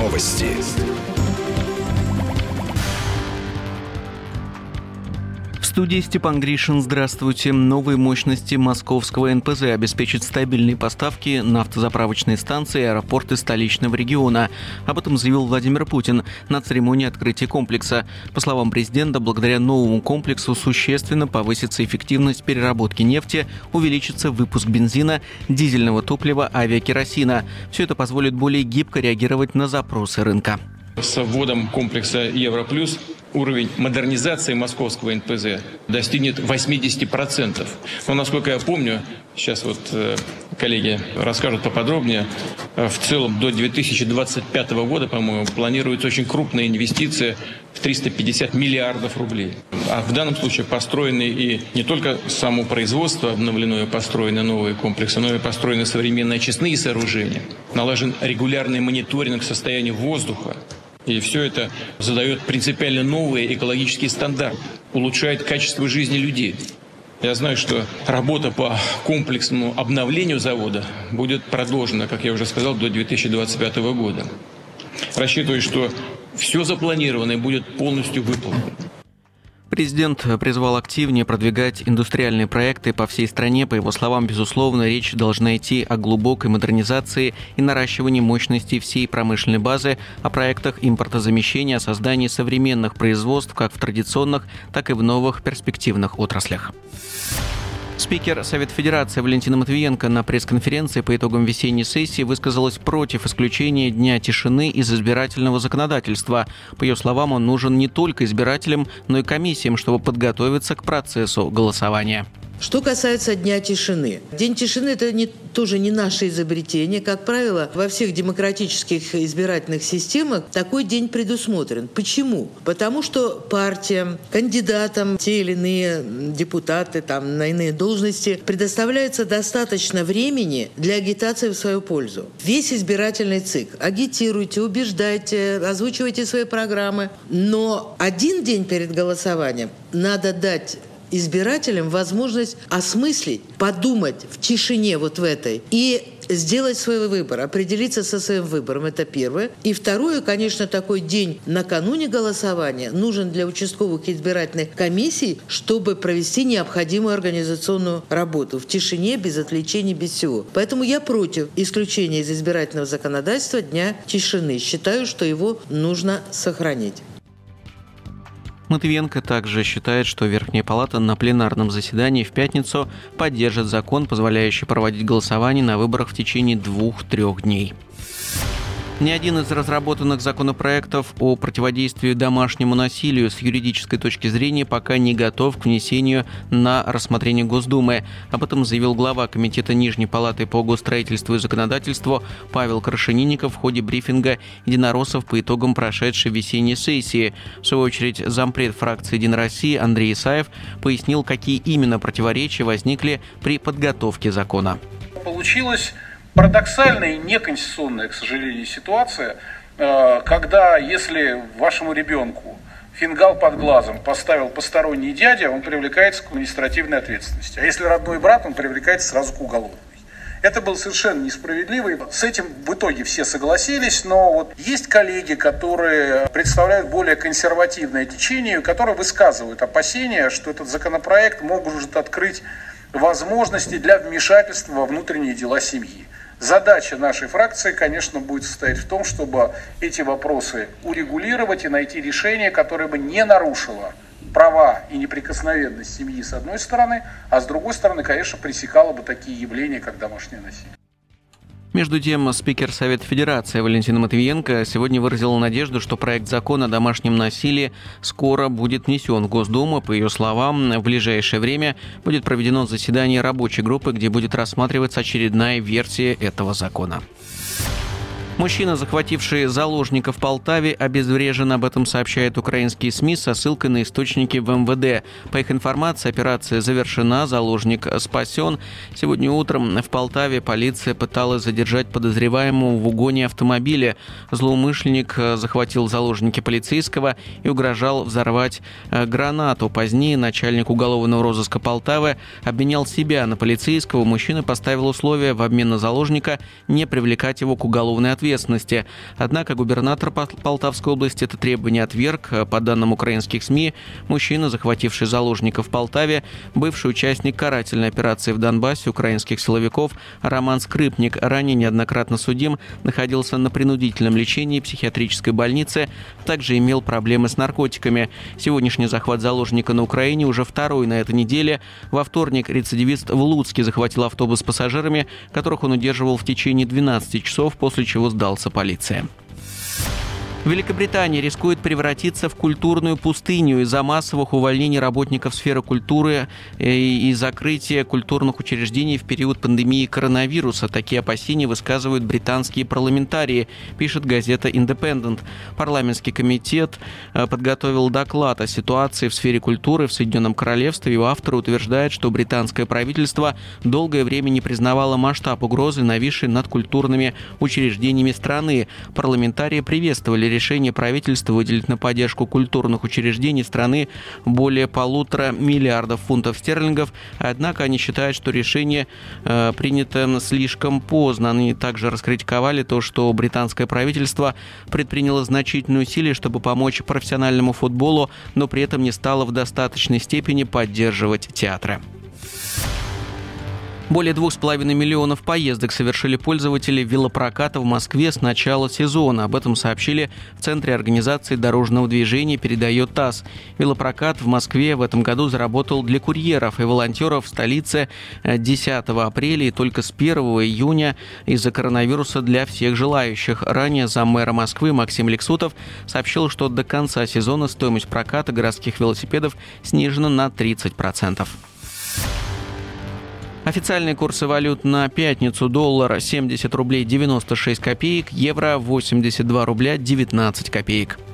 Новости. В студии Степан Гришин. Здравствуйте. Новые мощности московского НПЗ обеспечат стабильные поставки на автозаправочные станции и аэропорты столичного региона. Об этом заявил Владимир Путин на церемонии открытия комплекса. По словам президента, благодаря новому комплексу существенно повысится эффективность переработки нефти, увеличится выпуск бензина, дизельного топлива, авиакеросина. Все это позволит более гибко реагировать на запросы рынка. С вводом комплекса Европлюс уровень модернизации московского НПЗ достигнет 80%. Но, насколько я помню, сейчас коллеги расскажут поподробнее, в целом до 2025 года, по-моему, планируется очень крупная инвестиция в 350 миллиардов рублей. А в данном случае построены и не только само производство обновлено и построены новые комплексы, но и построены современные очистные сооружения. Налажен регулярный мониторинг состояния воздуха. И все это задает принципиально новые экологические стандарты, улучшает качество жизни людей. Я знаю, что работа по комплексному обновлению завода будет продолжена, как я уже сказал, до 2025 года. Рассчитываю, что все запланированное будет полностью выполнено. Президент призвал активнее продвигать индустриальные проекты по всей стране. По его словам, безусловно, речь должна идти о глубокой модернизации и наращивании мощностей всей промышленной базы, о проектах импортозамещения, о создании современных производств как в традиционных, так и в новых перспективных отраслях. Спикер Совета Федерации Валентина Матвиенко на пресс-конференции по итогам весенней сессии высказалась против исключения Дня тишины из избирательного законодательства. По ее словам, он нужен не только избирателям, но и комиссиям, чтобы подготовиться к процессу голосования. Что касается Дня тишины. День тишины – это тоже не наше изобретение. Как правило, во всех демократических избирательных системах такой день предусмотрен. Почему? Потому что партиям, кандидатам, те или иные депутаты на иные должности предоставляется достаточно времени для агитации в свою пользу. Весь избирательный цикл. Агитируйте, убеждайте, озвучивайте свои программы. Но один день перед голосованием надо дать избирателям возможность осмыслить, подумать в тишине в этой и сделать свой выбор, определиться со своим выбором. Это первое. И второе, конечно, такой день накануне голосования нужен для участковых избирательных комиссий, чтобы провести необходимую организационную работу в тишине, без отвлечений, без всего. Поэтому я против исключения из избирательного законодательства Дня тишины. Считаю, что его нужно сохранить. Матвиенко также считает, что Верхняя палата на пленарном заседании в пятницу поддержит закон, позволяющий проводить голосование на выборах в течение 2-3 дней. Ни один из разработанных законопроектов о противодействии домашнему насилию с юридической точки зрения пока не готов к внесению на рассмотрение Госдумы. Об этом заявил глава Комитета Нижней палаты по госстроительству и законодательству Павел Крашенинников в ходе брифинга единороссов по итогам прошедшей весенней сессии. В свою очередь, зампред фракции «Единая Россия» Андрей Исаев пояснил, какие именно противоречия возникли при подготовке закона. Получилось парадоксальная и неконституционная, к сожалению, ситуация, когда если вашему ребенку фингал под глазом поставил посторонний дядя, он привлекается к административной ответственности. А если родной брат, он привлекается сразу к уголовной. Это было совершенно несправедливо. С этим в итоге все согласились, но есть коллеги, которые представляют более консервативное течение, которые высказывают опасения, что этот законопроект может открыть возможности для вмешательства во внутренние дела семьи. Задача нашей фракции, конечно, будет состоять в том, чтобы эти вопросы урегулировать и найти решение, которое бы не нарушило права и неприкосновенность семьи с одной стороны, а с другой стороны, конечно, пресекало бы такие явления, как домашнее насилие. Между тем, спикер Совета Федерации Валентина Матвиенко сегодня выразила надежду, что проект закона о домашнем насилии скоро будет внесен в Госдуму. По ее словам, в ближайшее время будет проведено заседание рабочей группы, где будет рассматриваться очередная версия этого закона. Мужчина, захвативший заложника в Полтаве, обезврежен. Об этом сообщают украинские СМИ со ссылкой на источники в МВД. По их информации, операция завершена, заложник спасен. Сегодня утром в Полтаве полиция пыталась задержать подозреваемого в угоне автомобиля. Злоумышленник захватил заложники полицейского и угрожал взорвать гранату. Позднее начальник уголовного розыска Полтавы обменял себя на полицейского. Мужчина поставил условие в обмен на заложника не привлекать его к уголовной ответственности. ответственности. Однако губернатор Полтавской области это требование отверг. По данным украинских СМИ, мужчина, захвативший заложников в Полтаве, бывший участник карательной операции в Донбассе украинских силовиков Роман Скрипник, ранее неоднократно судим, находился на принудительном лечении в психиатрической больнице, также имел проблемы с наркотиками. Сегодняшний захват заложника на Украине уже второй на этой неделе. Во вторник рецидивист в Луцке захватил автобус с пассажирами, которых он удерживал в течение 12 часов, после чего сдался полиции. Великобритания рискует превратиться в культурную пустыню из-за массовых увольнений работников сферы культуры и закрытия культурных учреждений в период пандемии коронавируса. Такие опасения высказывают британские парламентарии, пишет газета «Independent». Парламентский комитет подготовил доклад о ситуации в сфере культуры в Соединенном Королевстве. Его автор утверждает, что британское правительство долгое время не признавало масштаб угрозы, нависшей над культурными учреждениями страны. Парламентарии приветствовали решение правительства выделить на поддержку культурных учреждений страны более 1,5 миллиарда фунтов стерлингов. Однако они считают, что решение принято слишком поздно. Они также раскритиковали то, что британское правительство предприняло значительные усилия, чтобы помочь профессиональному футболу, но при этом не стало в достаточной степени поддерживать театры. Более 2,5 миллионов поездок совершили пользователи велопроката в Москве с начала сезона. Об этом сообщили в Центре организации дорожного движения, передает ТАСС. Велопрокат в Москве в этом году заработал для курьеров и волонтеров в столице 10 апреля и только с 1 июня из-за коронавируса для всех желающих. Ранее заммэра Москвы Максим Лексутов сообщил, что до конца сезона стоимость проката городских велосипедов снижена на 30%. Официальные курсы валют на пятницу: доллар 70 рублей 96 копеек, евро 82 рубля 19 копеек.